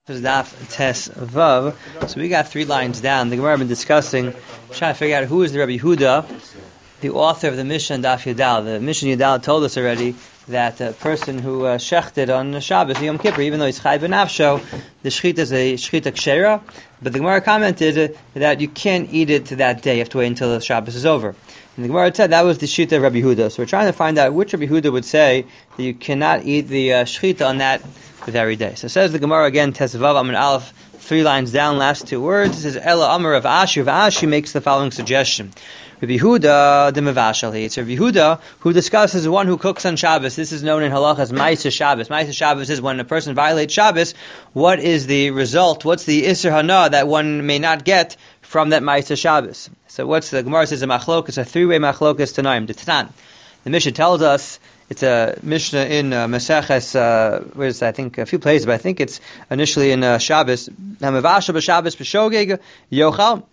Daf Tes Vav. So we got 3 lines down. The Gemara has been discussing, trying to figure out who is the Rabbi Yehuda, the author of the Mishnah and Daf Yudal. The Mishnah Yudal told us already that a person who shechted on Shabbos, Yom Kippur, even though he's chai b'nafsho, the shechita is a shechita kshera. But the Gemara commented that you can't eat it that day. You have to wait until the Shabbos is over. And the Gemara said that was the shechita of Rabbi Yehuda. So we're trying to find out which Rabbi Yehuda would say that you cannot eat the shechita on that very day. So it says the Gemara again, Tesvav Amud Aleph, 3 lines down, last 2 words. It says Ela Amar of Ashi. Rav Ashi makes the following suggestion. Rabbi Yehuda the Mevashal. It's Rabbi Yehuda who discusses one who cooks on Shabbos. This is known in Halach as Ma'aseh Shabbos. Ma'aseh Shabbos is when a person violates Shabbos. What is the result? What's the Isser Hana that one may not get from that Ma'aseh Shabbos? So what's the Gemara says a machlokas, a 3-way machlokas tanaim. The Tatan. The Mishnah tells us. It's a Mishnah in Maseches, where's I think a few places, but I think it's initially in Shabbos. Hamavasha b'Shabbos b'shogeg yochal.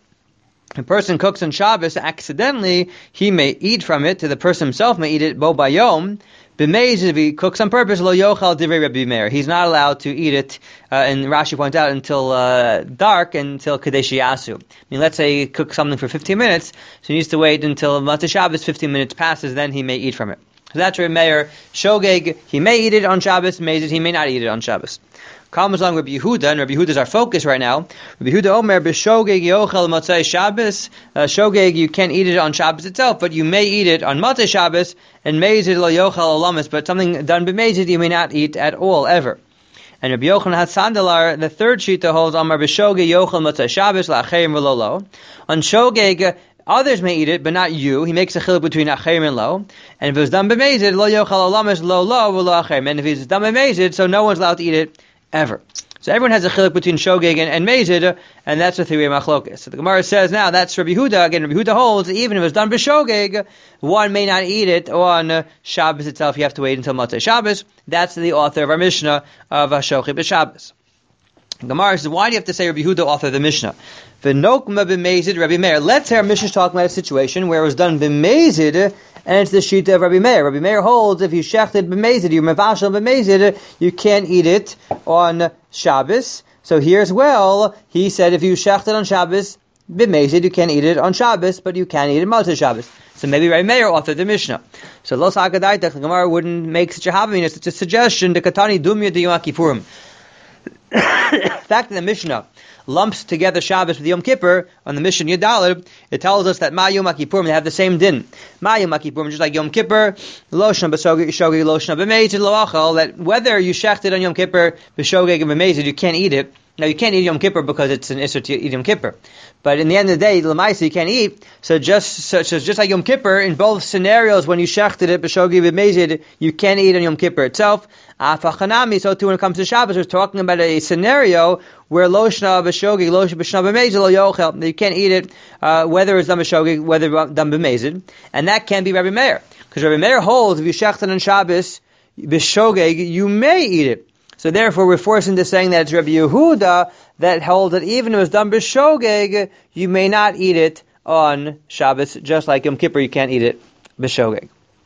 A person cooks on Shabbos accidentally, he may eat from it. The person himself may eat it bo bayom. B'meiz, if he cooks on purpose, lo yochal divrei Rabbi Meir. He's not allowed to eat it, and Rashi points out, until dark, until Kadesh Yasu. I mean, let's say he cooks something for 15 minutes, so he needs to wait until Matzah Shabbos 15 minutes passes, then he may eat from it. So that's Rabbi Meir. Shogeg, he may eat it on Shabbos. Mezid, he may not eat it on Shabbos. Comes along Rabbi Yehuda, and Rabbi Yehuda is our focus right now. Rabbi Yehuda Omer, b'shogeg yochel Motzei Shabbos. Shogeg, you can't eat it on Shabbos itself, but you may eat it on Motzei Shabbos, and mezid lo yochel olamis, but something done b'mezid you may not eat at all, ever. And Rabbi Yochanan Hatsandalar, the third shita holds Omer, b'shogeg yochel Motzei Shabbos, la'acherim v'lo. On shogeg, others may eat it, but not you. He makes a chiluk between acherim and lo. And if it was done b'mezid, lo yochal olamis lo v'lo acherim. And if it's done b'mezid, so no one's allowed to eat it ever. So everyone has a chiluk between shogeg and mezid, and that's a 3-way machlokas. So the Gemara says now that's Rabbi Yehuda. Again, Rabbi Yehuda holds even if it's done b'shogeg, one may not eat it on Shabbos itself. You have to wait until Motzei Shabbos. That's the author of our Mishnah of Shochi b'Shabbos. The Gemara says, why do you have to say Rabbi Yehuda author of the Mishnah? V'nokma b'mezid Rabbi Meir. Let's say our Mishnah is talking about a situation where it was done b'mezid, and it's the shita of Rabbi Meir. Rabbi Meir holds if you shechted b'mezid, you mevashal b'mezid, you can't eat it on Shabbos. So here as well, he said if you shechted on Shabbos b'mezid, you can't eat it on Shabbos, but you can eat it Motzei Shabbos. So maybe Rabbi Meir authored the Mishnah. So Los Haggadaytach, the Gemara wouldn't make such a havamina, such a suggestion. The Katani Dumya de Yom Kippurim. The fact that the Mishnah lumps together Shabbos with Yom Kippur on the Mishnah Yudalid, it tells us that Ma Yom Kippurim, they have the same din. Ma Yom Kippurim, just like Yom Kippur, Loshna b'shogeg, Loshna b'mezid, lo achal, that whether you shechted on Yom Kippur, b'shogeg and b'mezid, you can't eat it. Now you can't eat Yom Kippur because it's an Isser to eat Yom Kippur. But in the end of the day, L'maisa you can't eat. So just like Yom Kippur, in both scenarios, when you shechted it, b'shogeg b'mezid, you can't eat on Yom Kippur itself. Afachanami, so too when it comes to Shabbos, we're talking about a scenario where Loshna b'shogeg, Loshna b'mezid, lo yochel. You can't eat it, whether it's done b'shogeg, whether it's done b'mezid. And that can't be Rabbi Meir. Because Rabbi Meir holds, if you shechted on Shabbos, b'shogeg, you may eat it. So therefore, we're forced into saying that it's Rabbi Yehuda that holds that even if it was done b'shogeg, you may not eat it on Shabbos, just like Yom Kippur, you can't eat it b'shogeg.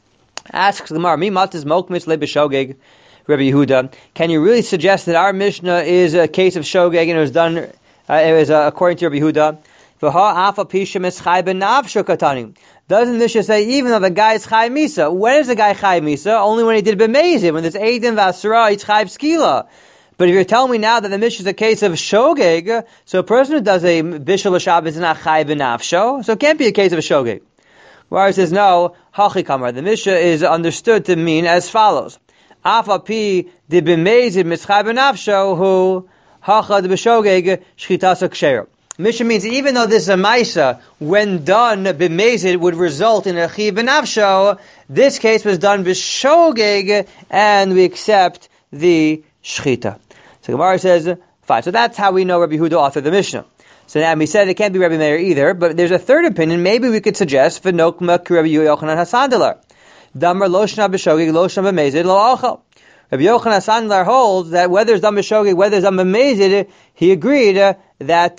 Asks the Gemara, Mi matis mokmis le b'shogeg, Rabbi Yehuda, can you really suggest that our Mishnah is a case of shogeg and it was done, it was according to Rabbi Yehuda? V'ha afa pishem es chai b'navsho katani. Doesn't this just say even though the guy is chai misa? When is the guy chai misa? Only when he did b'mezid. When there's eidin v'asura, it's chai skila. But if you're telling me now that the Mishnah is a case of shogeg, so a person who does a bishul Shabbos is not chai b'nafsho, so it can't be a case of a shogeg. Whereas says no, hachi kamar. The Mishnah is understood to mean as follows: Afa pi de b'mezid mitzchai b'nafsho hu hacha de b'shogeg shchitasa kshera. Mishnah means even though this is a maisa, when done b'mezid would result in a chiv b'nafsho, this case was done b'shogeg, and we accept the shchita. So Gemara says, fine. So that's how we know Rabbi Yehuda authored the Mishnah. So now we said it can't be Rabbi Meir either, but there's a third opinion. Maybe we could suggest v'nokma ki Rabbi Yochanan Hasandalar. Damar loshna b'shogeg, loshna b'mezid, lo achal. Rabbi Yochanan Hasandalar holds that whether it's done b'shogeg, whether it's done b'mezid, he agreed that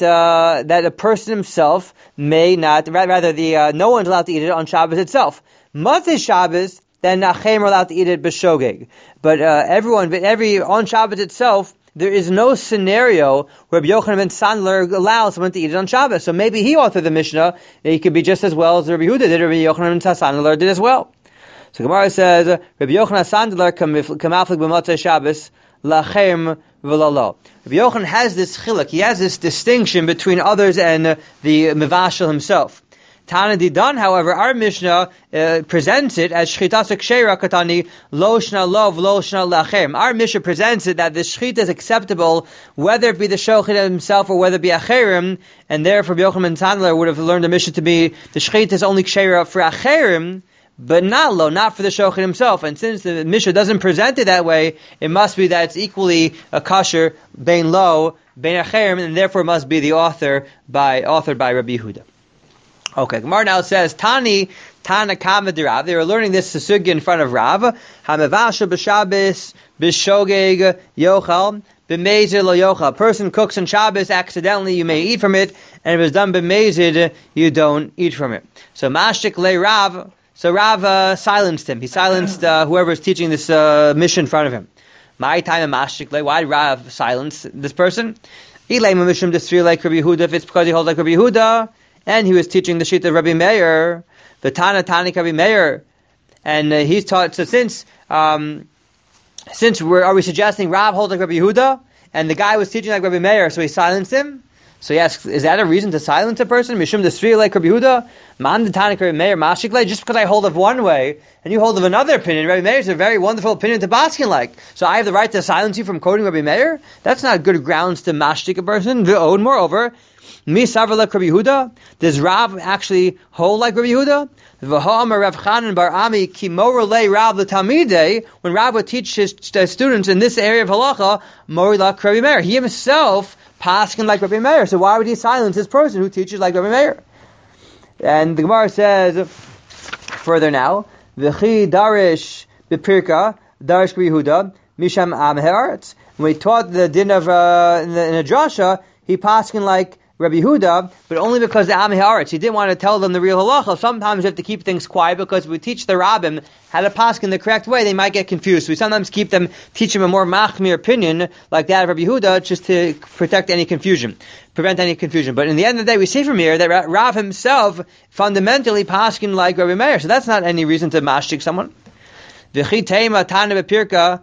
a person himself may not, rather no one's allowed to eat it on Shabbos itself. Motzei Shabbos, then Nachem are allowed to eat it b'shogeg. But on Shabbos itself, there is no scenario where Rabbi Yochanan ben Sandler allows someone to eat it on Shabbos. So maybe he authored the Mishnah. He could be just as well as Rabbi Yehuda did. Rabbi Yochanan ben Sandler did as well. So Gemara says, Rabbi Yochanan Sandler kamaflik b'motzei Shabbos lachem v'lalo. Rabbi Yochanan has this chiluk. He has this distinction between others and the Mevashel himself. Tana Didan, however, our Mishnah presents it as shchitas kshera katani lo shna lov lo shna lachem. Our Mishnah presents it that the shchita is acceptable whether it be the shochet himself or whether it be acherim, and therefore Rabbi Yochanan ben Sandler would have learned the Mishnah to be the shchita is only kshera for acherim, but not for the shochet himself. And since the Mishnah doesn't present it that way, it must be that it's equally a kasher bein lo bein acherim, and therefore it must be the authored by Rabbi Yehuda. Okay, Gemara now says, Tana Kama de Rav. They were learning this sugya in front of Rav. Hamavasha b'Shabbos b'shogeg yochal b'mezid lo yochal. A person cooks on Shabbos accidentally, you may eat from it, and if it's done b'mezid, you don't eat from it. So Mashik le Rav. So Rav silenced him. He silenced whoever was teaching this mission in front of him. My time Mashik le. Why did Rav silence this person? Ilay mishum desri like Rabbi Yehuda. If it's because he holds like Rabbi Yehuda, and he was teaching the sheet of Rabbi Meir, the Tana Rabbi Meir, and he's taught. So since are we suggesting Rav holds like Rabbi Yehuda, and the guy was teaching like Rabbi Meir, so he silenced him? So he asks, is that a reason to silence a person? Mishum desri like Rabbi Yehuda, man the Tana Rabbi Meir mashik like. Just because I hold of one way and you hold of another opinion, Rabbi Meir is a very wonderful opinion to baskin like. So I have the right to silence you from quoting Rabbi Meir? That's not good grounds to mashik a person. And moreover, Mi savar like Rabbi Yehuda? Does Rav actually hold like Rabbi Yehuda? V'ha'amar Rav Chanan bar Ami ki mor lei Rav l'tamidei. When Rav would teach his students in this area of halacha, mor like Rabbi Meir. He himself paskin like Rabbi Meir. So why would he silence this person who teaches like Rabbi Meir? And the Gemara says further now, v'chi darish b'pirka darish Rabbi Yehuda misham am haaretz. When he taught the din of in a drasha, he paskin like Rabbi Yehuda, but only because the Am Haaretz. He didn't want to tell them the real halacha. Sometimes you have to keep things quiet because we teach the rabbim how to pass in the correct way. They might get confused. We sometimes teach them a more machmir opinion like that of Rabbi Yehuda just to prevent any confusion. But in the end of the day, we see from here that Rav himself fundamentally paskin like Rabbi Meir. So that's not any reason to mashtik someone. V'chi teima tane bepirka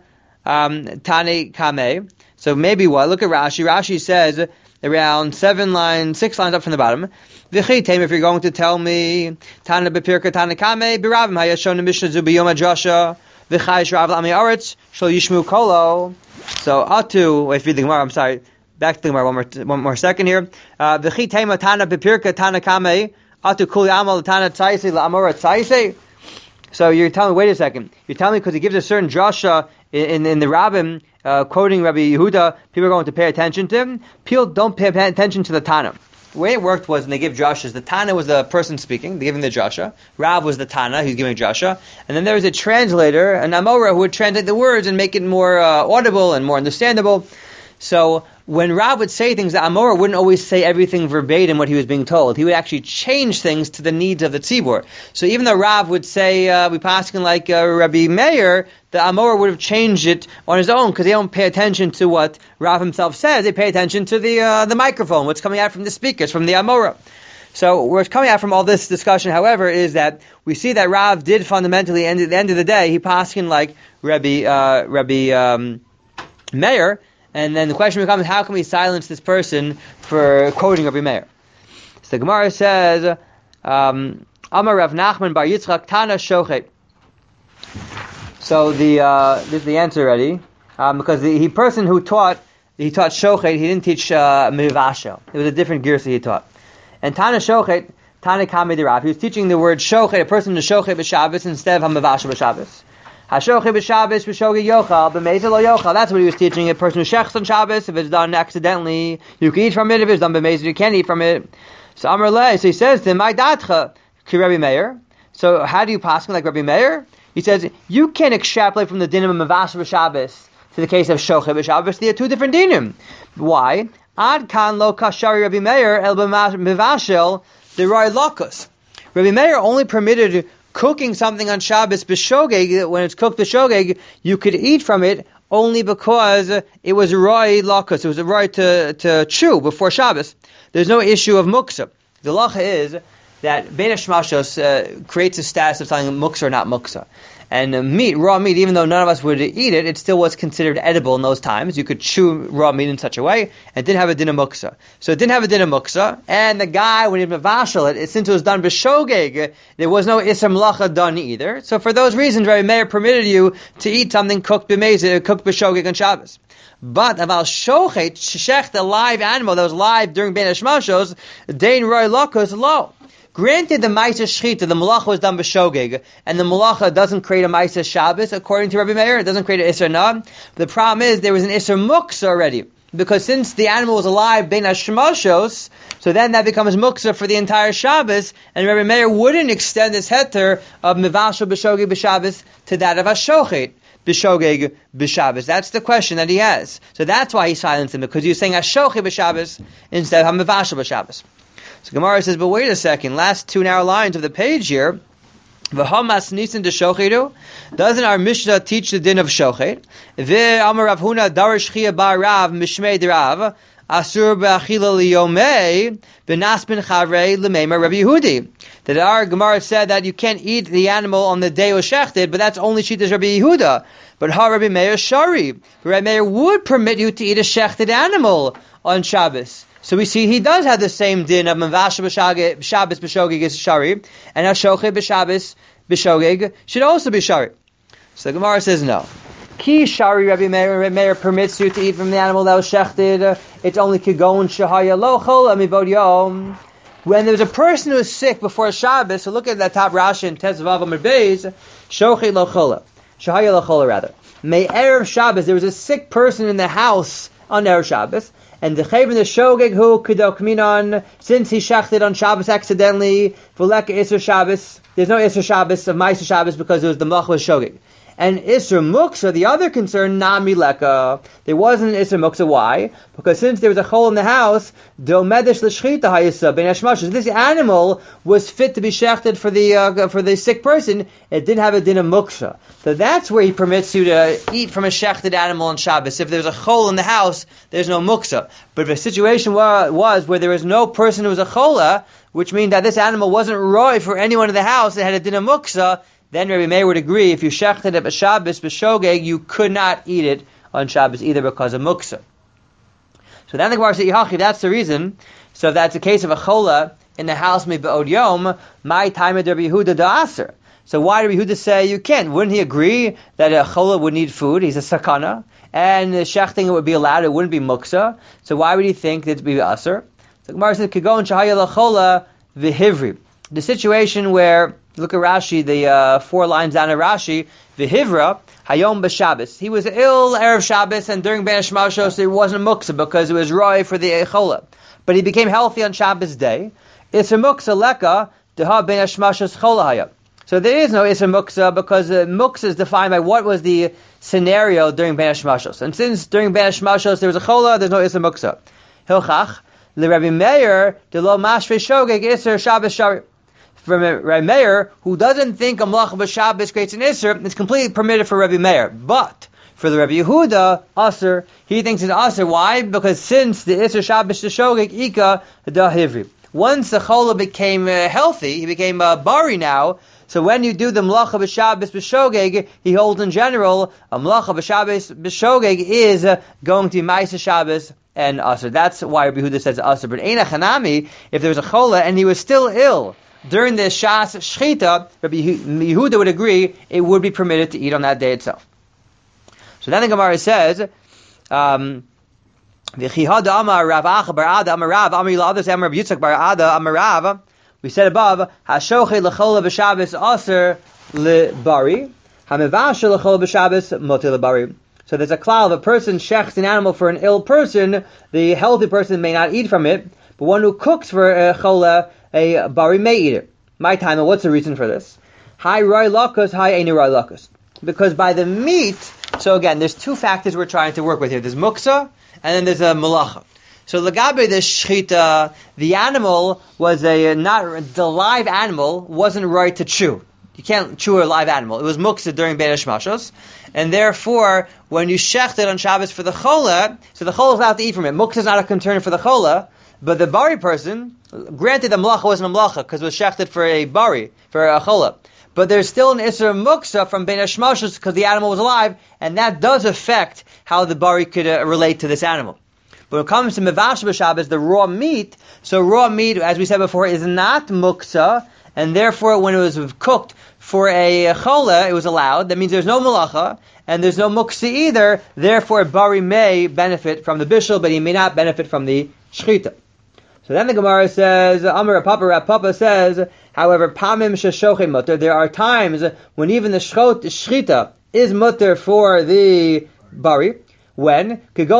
tane kameh. So maybe what? Look at Rashi. Rashi says around 6 lines up from the bottom. V'chitem, if you're going to tell me, Tana bepirka Tana kame, b'ravim hayashon mishnah zu b'yom hadrasha, v'chayish rav l'ami aretz, shal yishmu kolo. So, wait, read the Gemara, I'm sorry. Back to the Gemara one more second here. V'chitem Tana bepirka Tana kame, atu kuli amal Tana tzaisi l'amora tzaisi. So you're telling me, wait a second. You're telling me because he gives a certain drasha in the rabbim, quoting Rabbi Yehuda, people are going to pay attention to him. People don't pay attention to the Tana. The way it worked was when they give drashas, the Tana was the person speaking, they giving the drasha. Rav was the Tana, who's giving drasha. And then there was a translator, an Amora, who would translate the words and make it more audible and more understandable. So when Rav would say things, the Amora wouldn't always say everything verbatim what he was being told. He would actually change things to the needs of the tzibur. So even though Rav would say, we paskin like Rabbi Meir, the Amora would have changed it on his own because they don't pay attention to what Rav himself says. They pay attention to the microphone, what's coming out from the speakers, from the Amora. So what's coming out from all this discussion, however, is that we see that Rav did fundamentally, at the end of the day, he paskin like Rabbi Meir. And then the question becomes, how can we silence this person for quoting Rabbi Meir? So the Gemara says, Amar Rav Nachman bar Yitzchak Tana Shochet. So this is the answer already, because the person who taught Shochet, he didn't teach Mivashel. It was a different girsa he taught. And Tana Shochet, Tana Kamei de Rav, he was teaching the word Shochet, a person to Shochet b'Shabbos instead of HaMivashel b'Shabbos. Hashochet b'Shabbos b'shogeg yochal b'mezid lo yochal. That's what he was teaching. A person who shechs on Shabbos, if it's done accidentally, you can eat from it. If it's done b'mezid, you can't eat from it. So Amar Lei, so he says to him, "My datcha ki Rabbi Meir." So how do you pass like Rabbi Meir? He says you can't extrapolate from the din of Mivashel b'Shabbos to the case of Shochet b'Shabbos. They are two different dinim. Why? Ad kan lo kashari Rabbi Meir el b'Mivashel deroi lakus. Rabbi Meir only permitted cooking something on Shabbos b'shogeg, when it's cooked b'shogeg, you could eat from it only because it was roi lakus, it was a roi to chew before Shabbos. There's no issue of muksa. The halacha is that Bein Hashmashos creates a status of something muksa or not muksa. And raw meat, even though none of us would eat it, it still was considered edible in those times. You could chew raw meat in such a way, and it didn't have a din of muksa. So it didn't have a din of muksa, and the guy, when he mavashal it, since it was done b'shogeg, there was no isser melacha done either. So for those reasons, Rabbi Meir permitted you to eat something cooked b'shogeg on Shabbos. But aval shochet, shech, the live animal that was live during Bein Hashmashos, dein roi lakos lo. Granted, the Maisa Shchita, the Malacha was done b'shogeg, and the Malacha doesn't create a Maisa Shabbos, according to Rabbi Meir, it doesn't create an Isser Nab. The problem is, there was an Isser Muksa already, because since the animal was alive, Bein Hashmashos, so then that becomes Muksa for the entire Shabbos, and Rabbi Meir wouldn't extend this heter of Mivashal b'shogeg b'Shabbos to that of Ashochet b'shogeg b'Shabbos. That's the question that he has. So that's why he silenced him, because he was saying Ashochet b'Shabbos instead of Mivashal b'Shabbos. So Gemara says, but wait a second, last 2 narrow lines of the page here, V'hamas nisan de shochedu, doesn't our Mishnah teach the din of shochet? Ve'amar Rav Huna darish chia bar Rav mishmei d'Rav, asur b'achila liyomei, v'nas ben charei l'meimer Rabbi Yehudi. That our Gemara said that you can't eat the animal on the day it was shechted, but that's only shittas Rabbi Yehuda. But ha Rabbi Meir shari, Rabbi Meir would permit you to eat a shechted animal on Shabbos. So we see he does have the same din of Mavasha Shabbos b'shogeg is shari, and Hashochet b'Shabbos b'shogeg should also be shari. So the Gemara says no. Ki shari Rabbi Meir permits you to eat from the animal that was shechted. It's only kigon shahaya lochol amibod yom. When there was a person who was sick before Shabbos, so look at that top Rashi in Tezvav Amud Beis, shochet lochola, shahaya lochola rather. May erev Shabbos, there was a sick person in the house on erev Shabbos. And the chayv in the shogeg who kidok minon, since he shechted on Shabbos accidentally, v'leka Isser Shabbos, there's no Isser Shabbos of Ma'aser Shabbos because it was the malach was shogeg. And Isser Muksa, the other concern, nami leka, there wasn't an Isser Muksa. Why? Because since there was a hole in the house, do medesh l'shchita hayisa ben hashmashos. This animal was fit to be shechted for the sick person. It didn't have a din of Muksa. So that's where he permits you to eat from a shechted animal on Shabbos. If there's a hole in the house, there's no Muksa. But if a situation was where there was no person who was a chola, which means that this animal wasn't roy for anyone in the house, it had a din of Muksa, then Rabbi Meir would agree, if you shechted it b'Shabbos b'shogeg, you could not eat it on Shabbos either because of muksa. So then the Gemara says, Yihachi, that's the reason. So if that's the case of a chola in the house me'b'od yom, my time of Rabbi Yehuda da'aser. So why did Rabbi Yehuda say you can't? Wouldn't he agree that a chola would need food? He's a sakana. And the shechting it would be allowed, it wouldn't be muksa. So why would he think that it would be aser? So the Gemara says, Kigon shahaya l'chola v'hivri. The situation where, look at Rashi, the 4 lines down of Rashi, V'hivra, Hayom b'Shabbos. He was ill Erev Shabbos, and during Bein Hashmashos there wasn't muksa because it was roi for the Echola. But he became healthy on Shabbos day. Isser muksa leka, deha Bein Hashmashos chola haya. So there is no Isser muksa because muksa is defined by what was the scenario during Bein Hashmashos. And since during Bein Hashmashos there was a chola, there's no Isser muksa. Hilchach, Rabbi Meir, de lo mashve shogeg Isser Shabbos shari. From Rabbi Meir, who doesn't think a malach b'Shabbos creates an Isser, it's completely permitted for Rabbi Meir. But for the Rabbi Yehuda, Aser, he thinks it's Aser. Why? Because since the Isser Shabbos shogeg ika da hivri. Once the chola became healthy, he became bari now. So when you do the malacha b'Shabbos b'shogeg, he holds in general a malacha b'Shabbos b'shogeg is going to be Ma'aser Shabbos and Aser. That's why Rabbi Yehuda says Aser. But Eina Chanami, if there was a chola and he was still ill during the Shas Shchita, Rabbi Yehuda would agree it would be permitted to eat on that day itself. So then the Gemara says, we said above, Hashochet l'chola b'Shabbos aser lebari, hamevashel l'chola b'Shabbos moter lebari. So there's a klal, if a person shechts an animal for an ill person, the healthy person may not eat from it, but one who cooks for a chola, a bari may eat it. My time, and what's the reason for this? Hi roi lakus, hi eini roi lakus. Because by the meat, so again, there's 2 factors we're trying to work with here. There's muksa, and then there's a malacha. So lagabe the shchita, the animal was the live animal wasn't right to chew. You can't chew a live animal. It was muksa during Bein Hashmashos, and therefore, when you shecht it on Shabbos for the chola, so the chola is allowed to eat from it. Muksa is not a concern for the chola, but the bari person, granted the melacha wasn't a melacha because it was shechted for a bari, for a chola. But there's still an Isser Muksa from Bein Hashmashos because the animal was alive, and that does affect how the bari could relate to this animal. But when it comes to Mevash B'Shabbos, the raw meat, so raw meat, as we said before, is not Muksa, and therefore when it was cooked for a chola, it was allowed. That means there's no malacha, and there's no muksa either, therefore bari may benefit from the bishul, but he may not benefit from the shchita. So then the Gemara says, Amar Rav Papa says, however, pamim sheshochem mutter, there are times when even the shchita is mutter for the bari. When?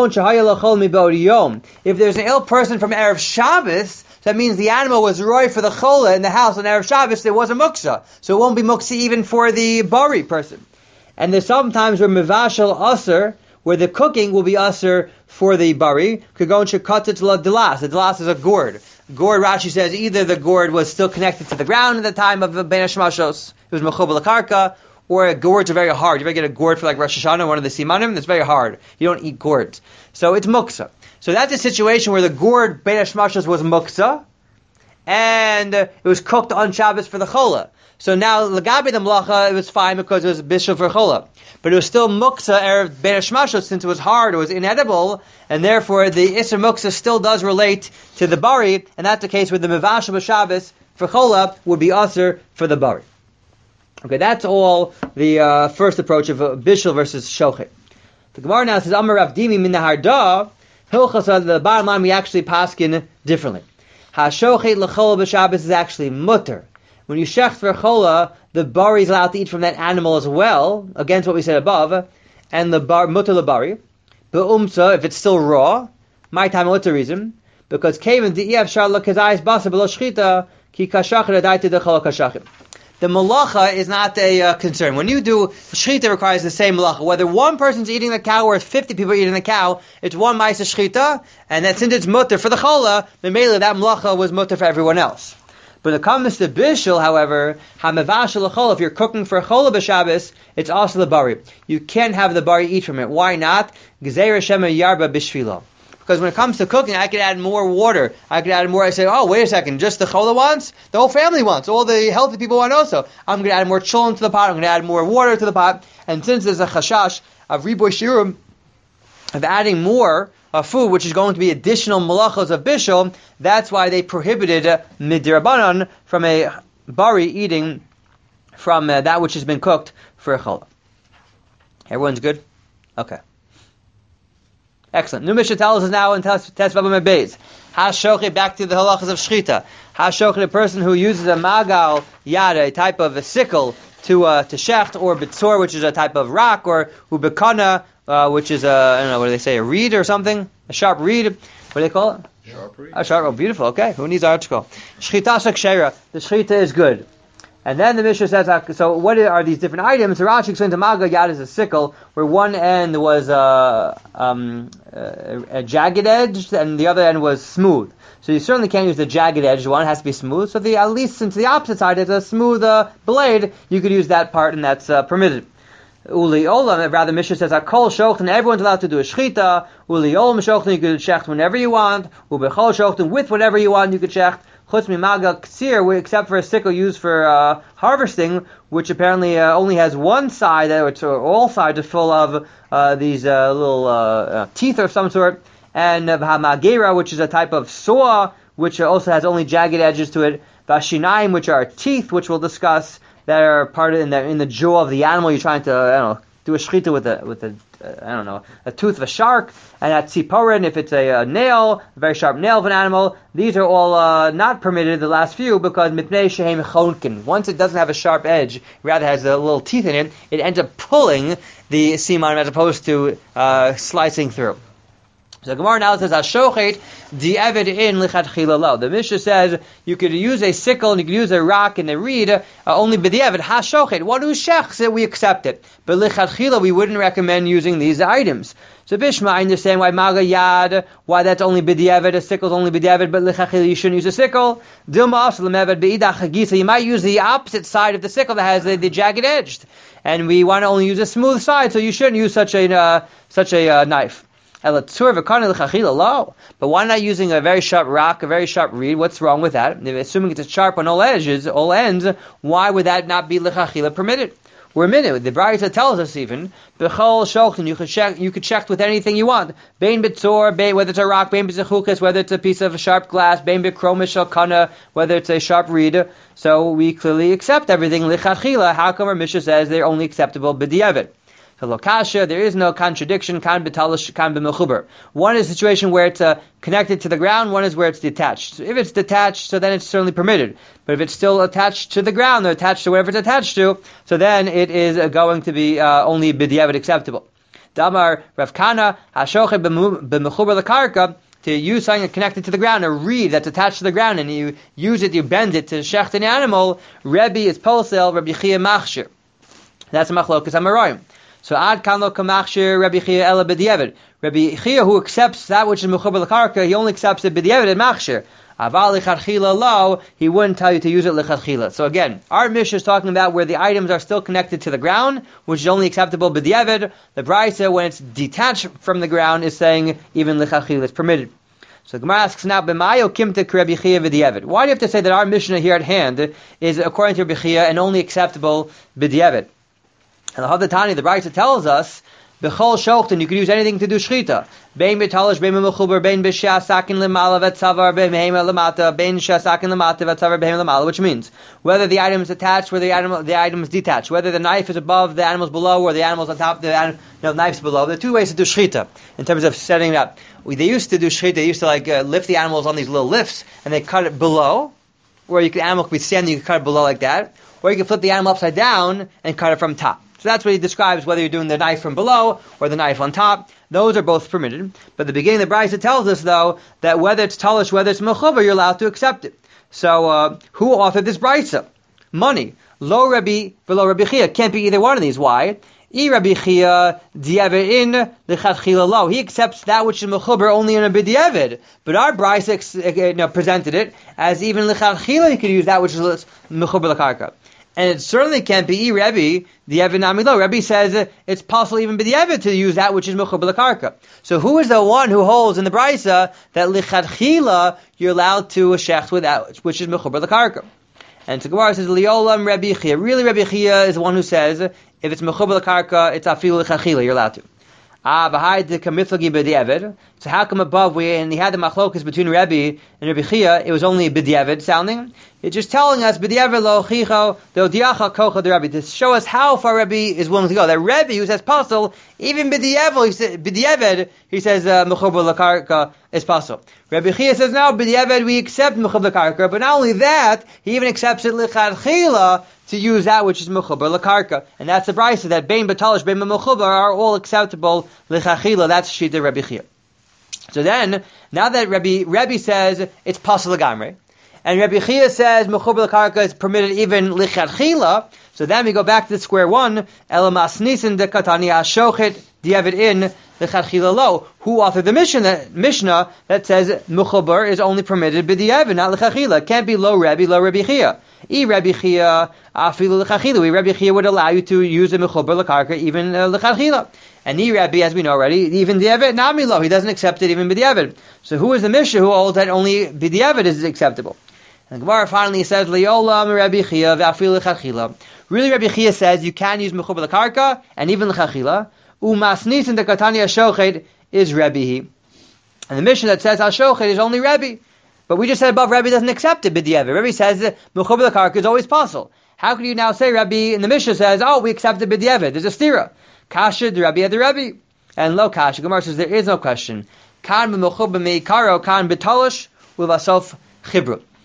If there's an ill person from Erev Shabbos, that means the animal was roy for the chola in the house on Erev Shabbos, there was a muksa. So it won't be muksa even for the bari person. And there's sometimes where mevashel aser, where the cooking will be aser for the bari. Kagon shekatzit la delas. The delas is a gourd. Gourd, Rashi says, either the gourd was still connected to the ground at the time of Bein Hashmashos, it was mechubel lakarka, or gourds are very hard. You ever get a gourd for like Rosh Hashanah, one of the simanim? It's very hard. You don't eat gourds. So it's muksa. So that's a situation where the gourd Bein Hashmashos was muksa, and it was cooked on Shabbos for the chola. So now, Lagabi the Mlacha, it was fine because it was bishul for chola. But it was still muksa erev Bein Hashmashos, since it was hard, it was inedible, and therefore the Isser Muksa still does relate to the bari, and that's the case with the Mevashel B'Shabbos for chola would be aser for the bari. Okay, that's all the first approach of bishul versus shochet. The Gemara now says, Amar Rav Dimi min Harda, Hilchasa, the bottom line we actually paskin differently. Ha-shochet l'chola b'Shabbos is actually mutter. When you shecht for chola, the bari is allowed to eat from that animal as well, against what we said above, and the mutter l'bari. Be'umsa, if it's still raw, my time, what's the reason? Because kaven di'ef shar l'kezayis basa b'lo shchita, ki kashachir adaiti d'chola kashachir. The malacha is not a concern. When you do, shchita requires the same malacha. Whether one person's eating the cow or 50 people are eating the cow, it's one ma'isa shchita, and that since it's mutter for the chola, then mainly that malacha was mutter for everyone else. But when it comes to bishul, however, hamevashel l'chola, if you're cooking for chola b'Shabbos, it's also the bari. You can't have the bari eat from it. Why not? Gezeira shema yarba bishvilo. Because when it comes to cooking, I could add more water. I could add more. I say, oh, wait a second, just the chola wants? The whole family wants. All the healthy people want also. I'm going to add more cholent to the pot. I'm going to add more water to the pot. And since there's a chashash of riboy shirum, of adding more food, which is going to be additional malachos of bishul, that's why they prohibited midrabanan from a bari eating from that which has been cooked for a chola. Everyone's good? Okay. Excellent. New Mishnah tells us now in Test Baba Mebeis. Ha-shochet, back to the halachas of shchita. Ha-shochet, a person who uses a magal yada, a type of a sickle, to shecht, or bitzor, which is a type of rock, or ubekana, which is I don't know, what do they say, a reed or something? A sharp reed. What do they call it? Sharp reed. A sharp, oh, beautiful, okay. Who needs article? Shchita shakshera. The shchita is good. And then the Mishnah says, so what are these different items? Rashi explains the magal yad is a sickle, where one end was a jagged edge, and the other end was smooth. So you certainly can't use the jagged edge one; it has to be smooth. So at least since the opposite side is a smooth blade, you could use that part, and that's permitted. Uli olam, rather Mishnah says, Kol shochten, everyone's allowed to do a shchita. Uli olam shochten, you could shecht whenever you want. Ubechol shochten, with whatever you want, you could shecht. Chutz mimagal ksir, except for a sickle used for harvesting, which apparently only has one side, or all sides are full of these little teeth of some sort, and hamagera, which is a type of saw, which also has only jagged edges to it. Vashinaim, which are teeth, which we'll discuss, that are part of in the jaw of the animal. You're trying to do a shchita with a tooth of a shark, and at tziporin, if it's a nail, a very sharp nail of an animal, these are all not permitted, the last few, because mipnei shehem chonkin. Once it doesn't have a sharp edge, rather has a little teeth in it, it ends up pulling the siman as opposed to slicing through. So Gemara now says, "Hashochet di'eved in lichatchila lo." The Mishnah says you could use a sickle and you could use a rock and a reed only b'di'eved. Hashochet, one who shechs it, we accept it, but lichatchila we wouldn't recommend using these items. So Bishma, I understand why maga yad, why that's only b'di'eved, a sickle's only b'di'eved, but lichatchila you shouldn't use a sickle. Dilma also lemeved beidach hagisa, you might use the opposite side of the sickle that has the jagged edged, and we want to only use a smooth side, so you shouldn't use such a knife. But why not using a very sharp rock, a very sharp reed? What's wrong with that? Assuming it's sharp on all edges, all ends, why would that not be l'chachila permitted? We're a minute. The Brayta tells us even, b'chol shochin, you could check with anything you want. Bein b'tzor, whether it's a rock, bein b'zechukis, whether it's a piece of sharp glass, bein b'kromish kana, whether it's a sharp reed. So we clearly accept everything l'chachila. How come our Mishnah says they're only acceptable b'di'eved? Lokasha, there is no contradiction. Kan b'talish, kan b'mechuber. One is a situation where it's connected to the ground. One is where it's detached. So if it's detached, so then it's certainly permitted. But if it's still attached to the ground or attached to whatever it's attached to, so then it is going to be only b'di'eved acceptable. Damar Rav Kana hashochet b'mechuber l'karka. To use something connected to the ground, a reed that's attached to the ground, and you use it, you bend it to shecht an animal. Rebbe is posel, Rabbi Chia machshir. That's a machlokas amaroyim. So ad kan lo kamachshir Rabbi Chia ela b'di'eved. Rabbi Chia, who accepts that which is mechuber l'karka, he only accepts it b'di'eved and machshir. Aval lichatchila lo, he wouldn't tell you to use it lichatchila. So again, our Mishnah is talking about where the items are still connected to the ground, which is only acceptable b'di'eved. The Brayta, when it's detached from the ground, is saying even lichatchila is permitted. So the Gemara asks now, b'mayo kimtek Rabbi Chia v'di'eved. Why do you have to say that our Mishnah here at hand is according to Rabbi Chia and only acceptable b'di'eved? And the Hadatani, the Brayta tells us, b'chol shochten, you can use anything to do shchita. Bein b'talish, bein b'mechuber, bein b'shasakin l'mala v'tzavar b'mehema l'mata, bein b'shasakin l'mata v'tzavar b'mehema l'mala, which means whether the item is attached, whether the item is detached, whether the knife is above, the animal's below, or the animal's on top, the knife's below. There are two ways to do shchita in terms of setting it up. They used to do shchita, they used to lift the animals on these little lifts, and they cut it below, where the animal could be standing, you could cut it below like that, or you can flip the animal upside down and cut it from top. So that's what he describes, whether you're doing the knife from below or the knife on top. Those are both permitted. But the beginning of the Brayta tells us, though, that whether it's talish, whether it's mechuber, you're allowed to accept it. So who authored this Brayta? Money. Lo Rabbi, below Rabbi Chia. Can't be either one of these. Why? I Rabbi Chia di'eved lichatchila lo. He accepts that which is mechuber only in a b'di'eved. But our Brayta presented it as even lichatchila you could use that which is mechuber l'karka. And it certainly can't be Rebbe, the Evan Amilo. Rebbe says it's possible even by the Evan to use that which is Mechuber L'Karka. So who is the one who holds in the Brisa that Lichadchila you're allowed to shecht with that which is Mechuber L'Karka? And the Gemara says, Liolam Rebbe Chia. Really Rebbe Chia is the one who says if it's Mechuber L'Karka, it's Afilu Lichadchila, you're allowed to. So how come above and he had the machlokas between Rebbe and Rebbe Chia, it was only b'di'eved sounding? It's just telling us b'di'eved lo chicho de'odiacha kocha de Rebbe to show us how far Rebbe is willing to go. That Rebbe who says possible, even b'di'eved, he says mechuber l'karka is possible. Rebbe Chia says now b'di'eved we accept mechuber l'karka, but not only that, he even accepts it l'chadchila to use that which is mechuber l'karka, and that's the brayso that bein b'talish bein b'mechuber are all acceptable l'chadchila. That's shita Rebbe Chia. So then, now that Rebbe says it's possible l'gamrei, and Rebbe Chia says mechuber l'karka is permitted even l'chadchila, so then we go back to square one. Elamas nisin de katani hashochet di'eved in l'chadchila lo. Who authored the Mishnah that says mechuber is only permitted b'di'eved, not l'chadchila? It can't be lo Rebbe Chia. I Rebbe Chia afilu l'chadchila. Rebbe Chia would allow you to use a mechuber l'karka even l'chadchila. And I Rebbe, as we know already, even di'eved nami lo. He doesn't accept it even b'di'eved. So who is the Mishnah who holds that only b'di'eved is acceptable? And the Gemara finally says Liolam Rebbe Chia v'afilu l'chadchila. Really, Rebbe Chia says you can use mechuber l'karka and even l'chadchila. Umasnis in the katani hashochet is Rebbe. And the Mishnah that says hashochet is only Rebbe. But we just said above Rebbe doesn't accept it b'di'eved. Rebbe says mechuber l'karka is always possible. How can you now say Rebbe? And the Mishnah says, oh, we accept it b'di'eved. There's a stira. Kasha the Rebbe the Rebbe. And lo kasha. Gemara says there is no question. Kan b'mechuber meikaro kan b'talish uvasof chibru.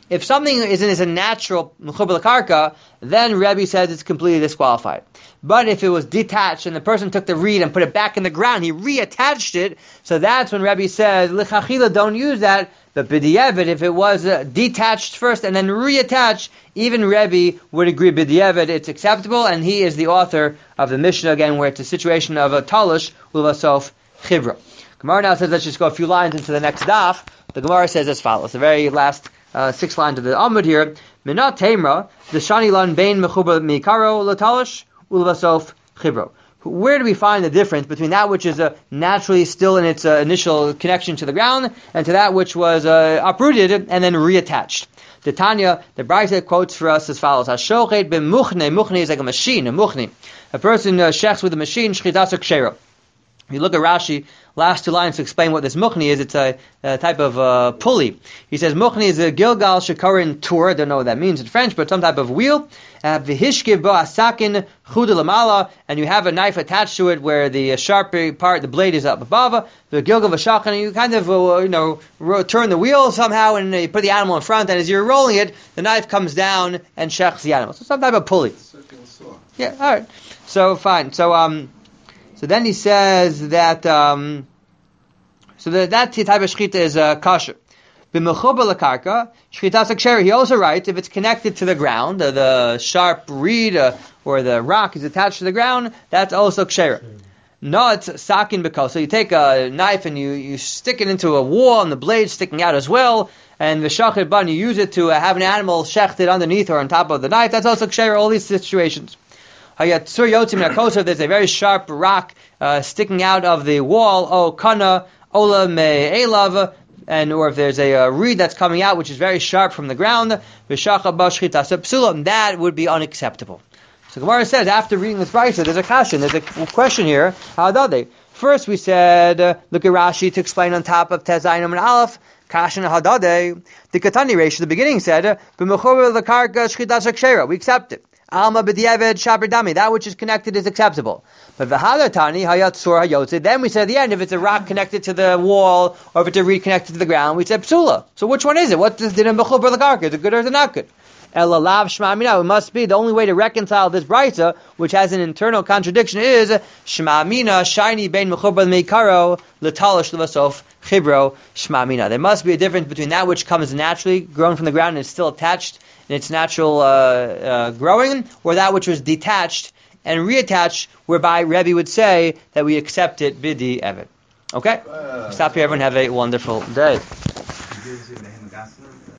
If something is a natural mechuber l'karka, then Rebbe says it's completely disqualified. But if it was detached and the person took the reed and put it back in the ground, he reattached it, so that's when Rebbe says, l'chachila, don't use that. But b'di'evet, if it was detached first and then reattached, even Rebbe would agree b'di'evet, it's acceptable, and he is the author of the Mishnah, again, where it's a situation of a talush, u'vasof chivra. Gemara now says, let's just go a few lines into the next daf. The Gemara says as follows, the very last 6 lines of the Amud here. Minat Temra, the Shani Lan Bain Mechuba Mikaro Latalish, Ulvasof Chibro. Where do we find the difference between that which is naturally still in its initial connection to the ground and to that which was uprooted and then reattached? The Tanya, the Brisa quotes for us as follows: Hashochet b'muchne. Muchne is like a machine, a muchne. A person shechs with a machine, shchitas kshera. If you look at Rashi, last 2 lines to explain what this muchni is, it's a type of pulley. He says muchni is a Gilgal Shekarin Tur, I don't know what that means in French, but some type of wheel. V'hishkiv bo asakin chuda lamala, and you have a knife attached to it where the sharp part, the blade is up above. The Gilgal v'shachan, and you kind of turn the wheel somehow, and you put the animal in front, and as you're rolling it, the knife comes down and shechs the animal. So some type of pulley. Yeah, all right. So fine. So then he says that that type of shechita is kosher. B'mechuba l'karka shechita saksheri. He also writes if it's connected to the ground, the sharp reed or the rock is attached to the ground, that's also ksher. Not sakin b'kol. So you take a knife and you stick it into a wall, and the blade's sticking out as well. And the shachet bun, you use it to have an animal shechted underneath or on top of the knife. That's also ksher. All these situations. There's a very sharp rock sticking out of the wall. Oh, kana ola me'elav, or if there's a reed that's coming out which is very sharp from the ground, that would be unacceptable. So Gemara says after reading this brisa, there's a question here. How are they? First we said look at Rashi to explain on top of Tezayin and Aleph. Kashan hadade. The Katani Reish, the beginning said we accept it. Alma b'diavad shaber dami, that which is connected is acceptable. But v'halatani hayatzur hayotze. Then we said at the end, if it's a rock connected to the wall or if it's a reed connected to the ground, we said psula. So which one is it? What is the mechuber l'karka? Is it good or is it not good? Elalav shma mina. It must be the only way to reconcile this brisa, which has an internal contradiction, is shma mina shiny bein mechuber meikaro l'talish l'vasof chibro shma mina. There must be a difference between that which comes naturally, grown from the ground and is still attached in its natural growing, or that which was detached and reattached, whereby Rebbe would say that we accept it bidi evet. Okay? Stop here, everyone. Have a wonderful day.